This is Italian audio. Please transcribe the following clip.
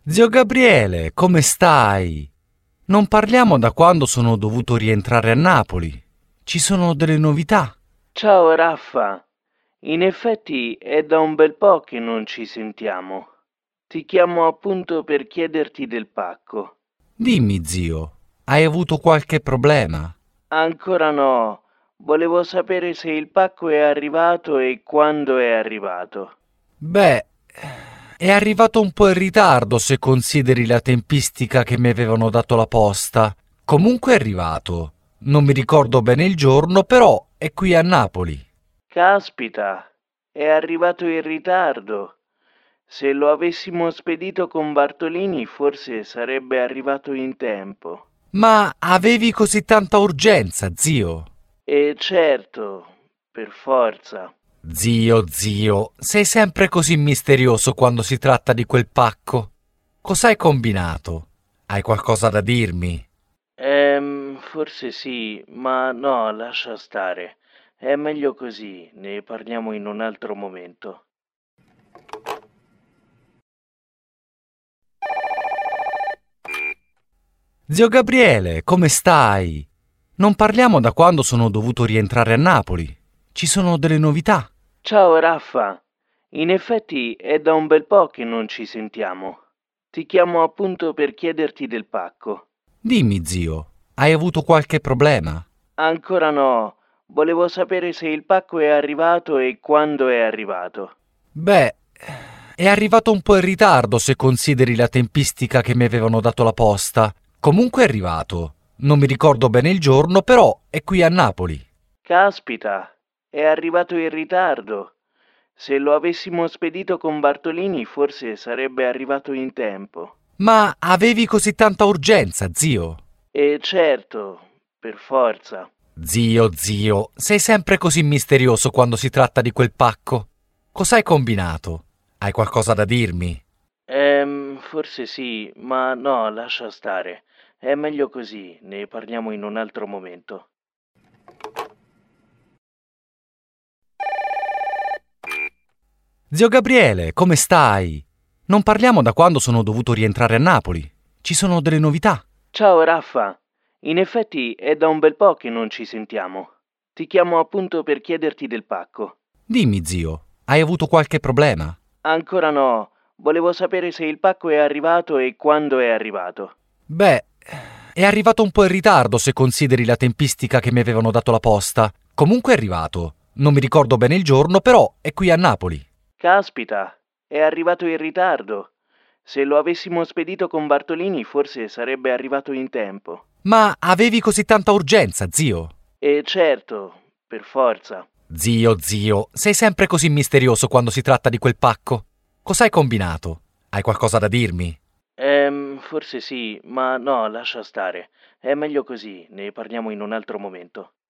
Zio Gabriele, come stai? Non parliamo da quando sono dovuto rientrare a Napoli. Ci sono delle novità? Ciao Raffa, in effetti è da un bel po' che non ci sentiamo. Ti chiamo appunto per chiederti del pacco. Dimmi, zio, hai avuto qualche problema? Ancora no, volevo sapere se il pacco è arrivato e quando è arrivato. Beh, è arrivato un po' in ritardo se consideri la tempistica che mi avevano dato la posta. Comunque è arrivato. Non mi ricordo bene il giorno, però è qui a Napoli. Caspita, è arrivato in ritardo. Se lo avessimo spedito con Bartolini forse sarebbe arrivato in tempo. Ma avevi così tanta urgenza, zio? E certo, per forza. Zio, sei sempre così misterioso quando si tratta di quel pacco. Cos'hai combinato? Hai qualcosa da dirmi? Forse sì, ma no, lascia stare. È meglio così, ne parliamo in un altro momento. Zio Gabriele, come stai? Non parliamo da quando sono dovuto rientrare a Napoli. Ci sono delle novità? Ciao Raffa, in effetti è da un bel po' che non ci sentiamo. Ti chiamo appunto per chiederti del pacco. Dimmi, zio, hai avuto qualche problema? Ancora no, volevo sapere se il pacco è arrivato e quando è arrivato. Beh, è arrivato un po' in ritardo se consideri la tempistica che mi avevano dato la posta. Comunque è arrivato. Non mi ricordo bene il giorno, però è qui a Napoli. Caspita, è arrivato in ritardo. Se lo avessimo spedito con Bartolini forse sarebbe arrivato in tempo. Ma avevi così tanta urgenza, zio? E certo, per forza. Zio, sei sempre così misterioso quando si tratta di quel pacco. Cos'hai combinato? Hai qualcosa da dirmi? Forse sì, ma no, lascia stare. È meglio così, ne parliamo in un altro momento. Zio Gabriele, come stai? Non parliamo da quando sono dovuto rientrare a Napoli. Ci sono delle novità? Ciao Raffa, in effetti è da un bel po' che non ci sentiamo. Ti chiamo appunto per chiederti del pacco. Dimmi, zio, hai avuto qualche problema? Ancora no, volevo sapere se il pacco è arrivato e quando è arrivato. Beh, è arrivato un po' in ritardo se consideri la tempistica che mi avevano dato la posta. Comunque è arrivato. Non mi ricordo bene il giorno, però è qui a Napoli. Caspita, è arrivato in ritardo. Se lo avessimo spedito con Bartolini forse sarebbe arrivato in tempo. Ma avevi così tanta urgenza, zio? E certo, per forza. Zio, sei sempre così misterioso quando si tratta di quel pacco. Cos'hai combinato? Hai qualcosa da dirmi? Forse sì, ma no, lascia stare. È meglio così, ne parliamo in un altro momento.